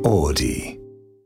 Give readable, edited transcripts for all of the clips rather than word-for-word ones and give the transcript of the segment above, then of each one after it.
Audi。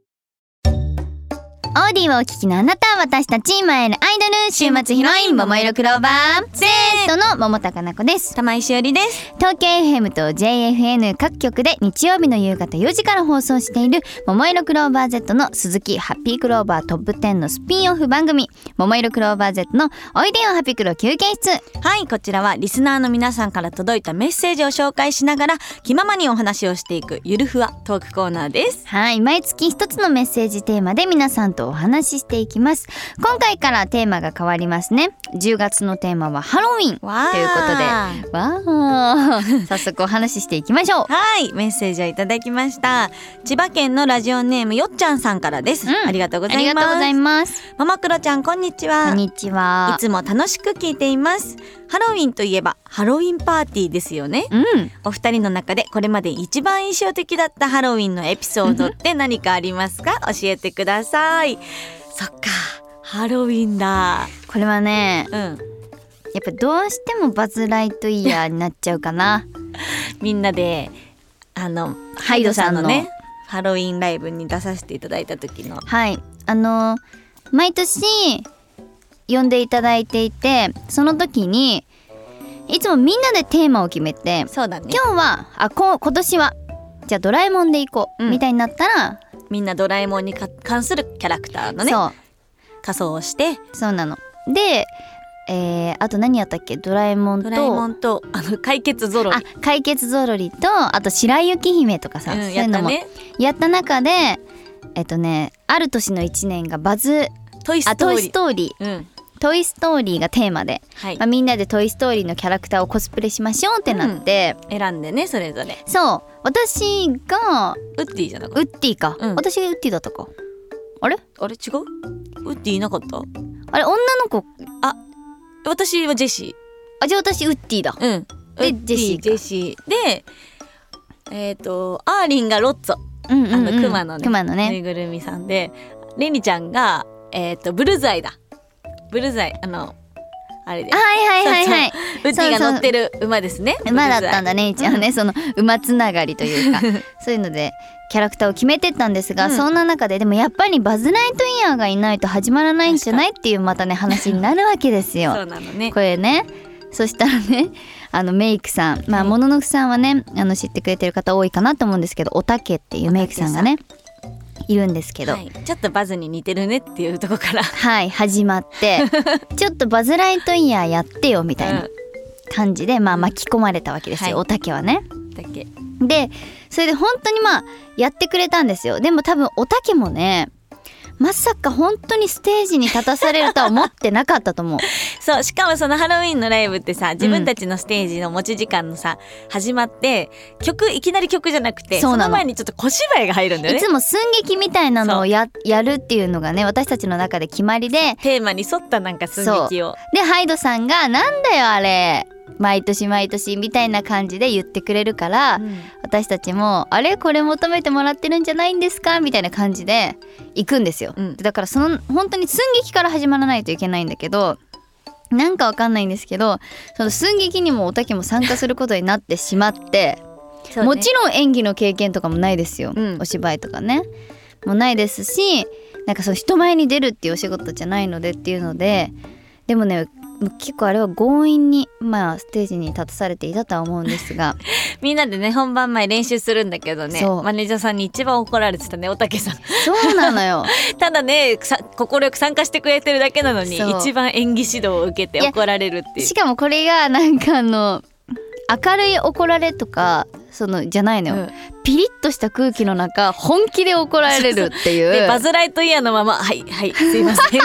オーディをお聞きのあなた、私たちマイルアイドル週末ヒロイン桃色クローバー Z の桃高菜子です。 玉井しおりです。 東京 FM と JFN 各局で日曜日の夕方4時から放送している桃色クローバー Z の鈴木ハッピークローバートップ10のスピンオフ番組、桃色クローバー Z のおいでよハピクロ休憩室。 はい、こちらはリスナーの皆さんから届いたメッセージを紹介しながら気ままにお話をしていくゆるふわトークコーナーです。 はい、毎月一つのメッセージテーマで皆さんとお話ししていきます。今回からテーマが変わりますね。10月のテーマはハロウィンということで、わー早速お話ししていきましょう。 はい、メッセージをいただきました。千葉県のラジオネームよっちゃんさんからです、ありがとうございます。 ありがとうございます。 ママクロちゃん、こんにちは。 こんにちは。 いつも楽しく聞いています。ハロウィンといえばハロウィンパーティーですよね、お二人の中でこれまで一番印象的だったハロウィンのエピソードって何かありますか？教えてください。そっか、ハロウィンだ。 これはね、やっぱどうしてもバズライトイヤーになっちゃうかなみんなでハイドさんのねハロウィンライブに出させていただいた時の、 はい毎年呼んでいただいていて、その時にいつもみんなでテーマを決めて、 そうだね、 今日は今年はじゃあドラえもんで行こう、みたいになったらみんなドラえもんに関するキャラクターのね仮装をして、 そうなので、あと何やったっけ、ドラえもんと解決ゾロリ、 解決ゾロリとあと白雪姫とかさ、そういうのもやった中である年の1年がトイストーリー、トイストーリーがテーマで、みんなでトイストーリーのキャラクターをコスプレしましょうってなって、 選んでね、それぞれ。 そう、私がウッディじゃなかった？ ウッディか、私がウッディだったか。あれ違う？ ウッディいなかった？ あれ、女の子。 私はジェシー。じゃあ私ウッディだ。でジェシーでアーリンがロッツォ、クマのねぬいぐるみさんで、レニちゃんがブルザイだ。ブルザイあれで、 はいウッディが乗ってる馬ですね。 馬だったんだね、一応ね、その馬つながりというかそういうのでキャラクターを決めてったんですが、そんな中ででもやっぱりバズ・ライトイヤーがいないと始まらないんじゃないっていうまたね話になるわけですよ。 そうなのね。 これね、そしたらね、メイクさん、もののふさんはね知ってくれてる方多いかなと思うんですけど、おたけっていうメイクさんがねいるんですけど、 ちょっとバズに似てるねっていうところから始まってちょっとバズライトイヤーやってよみたいな感じで、巻き込まれたわけですよ、おたけはね。でそれで本当にやってくれたんですよ。でも多分おたけもね、まさか本当にステージに立たされるとは思ってなかったと思うそう、しかもそのハロウィンのライブってさ、自分たちのステージの持ち時間のさ、始まっていきなり曲じゃなくて、その前にちょっと小芝居が入るんだよね。 いつも寸劇みたいなのをやるっていうのがね、私たちの中で決まりで、 テーマに沿ったなんか寸劇をで、ハイドさんがなんだよあれ毎年毎年みたいな感じで言ってくれるから、私たちもあれこれ求めてもらってるんじゃないんですかみたいな感じで行くんですよ、だから本当に寸劇から始まらないといけないんだけど、なんかわかんないんですけど、その寸劇にもおたけも参加することになってしまってもちろん演技の経験とかもないですよ、お芝居とかねもうないですし、なんかその人前に出るっていうお仕事じゃないのでっていうので、でもね結構あれは強引にステージに立たされていたとは思うんですがみんなでね本番前練習するんだけどね、マネージャーさんに一番怒られてたね、おたけさん。 そうなのよただね快く参加してくれてるだけなのに一番演技指導を受けて怒られるっていう。 しかもこれがなんか明るい怒られとかじゃないのよ、ピリッとした空気の中本気で怒られるっていうでバズライトイヤーのまますいません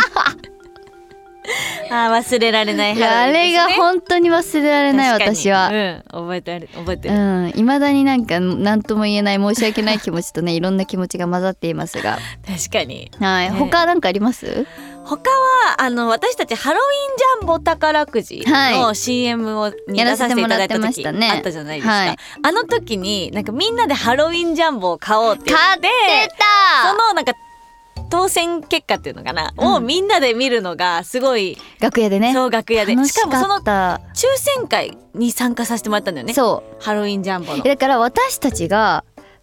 忘れられないあれが本当に忘れられない、私は、 覚えてる、 未だになんか何とも言えない申し訳ない気持ちとねいろんな気持ちが混ざっていますが確かに、 他なんかあります？ 他は私たちハロウィンジャンボ宝くじの CM に出させていただいた時あったじゃないですか、あの時になんかみんなでハロウィンジャンボを買おうって言って、 買ってた。 そのなんか当選結果っていうのかな、をみんなで見るのがすごい楽屋でね。 そう、楽屋で。 楽しかった。 しかもその抽選会に参加させてもらったんだよね。 そう、 ハロウィンジャンボの。 だから私たちが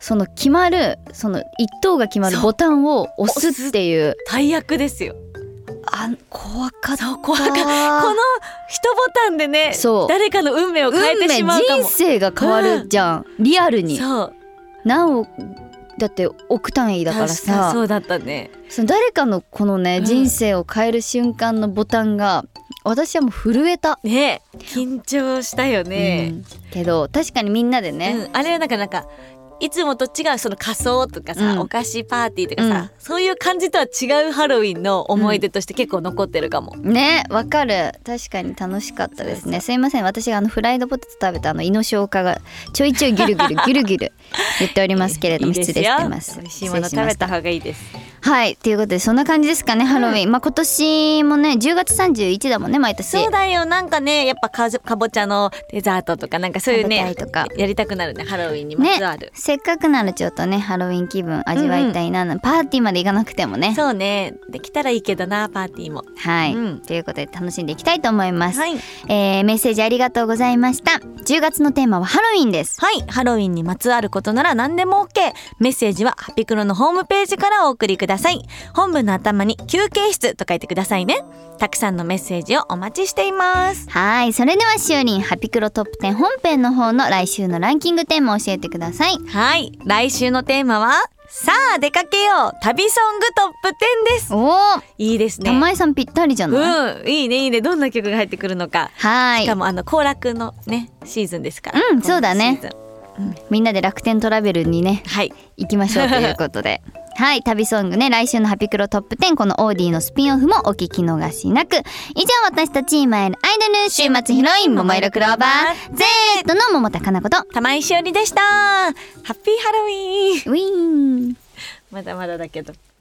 その決まるその一等が決まるボタンを押すっていう大役ですよ。 怖かった。 この一ボタンでね、誰かの運命を変えてしまうかも。 人生が変わるじゃん、リアルに。 そう何億だって億単位だからさ。 そうだったね。 その誰かのこのね、人生を変える瞬間のボタンが私はもう震えたね。緊張したよね、 けど確かにみんなでね、 あれはなんかいつもと違うその仮装とかさ、お菓子パーティーとかさ、そういう感じとは違うハロウィンの思い出として結構残ってるかも、 ね。わかる。確かに楽しかったですね。すいません、私がフライドポテト食べた胃の消化がちょいちょいギュルギュルギュルギュル言っておりますけれども、失礼してます。 美味しいもの食べた方がいいです。 はい、ということでそんな感じですかね、ハロウィン。今年もね10月31だもんね、毎年。 そうだよ。なんかね、やっぱかぼちゃのデザートとかなんかそういうねやりたくなるね、ハロウィンにまつわる、 せっかくならちょっとねハロウィン気分味わいたいな、パーティーまで行かなくてもね。 そうね、できたらいいけどな、パーティーも。 はい、ということで楽しんでいきたいと思います、メッセージありがとうございました。10月のテーマはハロウィンです。 はい、ハロウィンにまつわることなら何でも OK。 メッセージはハピクロのホームページからお送りください。本文の頭に休憩室と書いてくださいね。たくさんのメッセージをお待ちしています。 はい、それではしおりん、ハピクロトップ10本編の方の来週のランキングテーマを教えてください。 はい、来週のテーマはさあ出かけよう旅ソングトップ10です。 おー、 いいですね。 玉井さんぴったりじゃない。いいねいいね。どんな曲が入ってくるのか。 はい、 しかも行楽のねシーズンですから。 そうだね、みんなで楽天トラベルにね、行きましょうということではい、旅ソングね、来週のハピクロトップ10、このオーディのスピンオフもお聞き逃しなく。以上、私たち今いるアイドル週末ヒロイン桃色クローバー Z の桃田かなこと玉井しおりでした。ハッピーハロウィーン。 ウィーン。 まだまだだけど。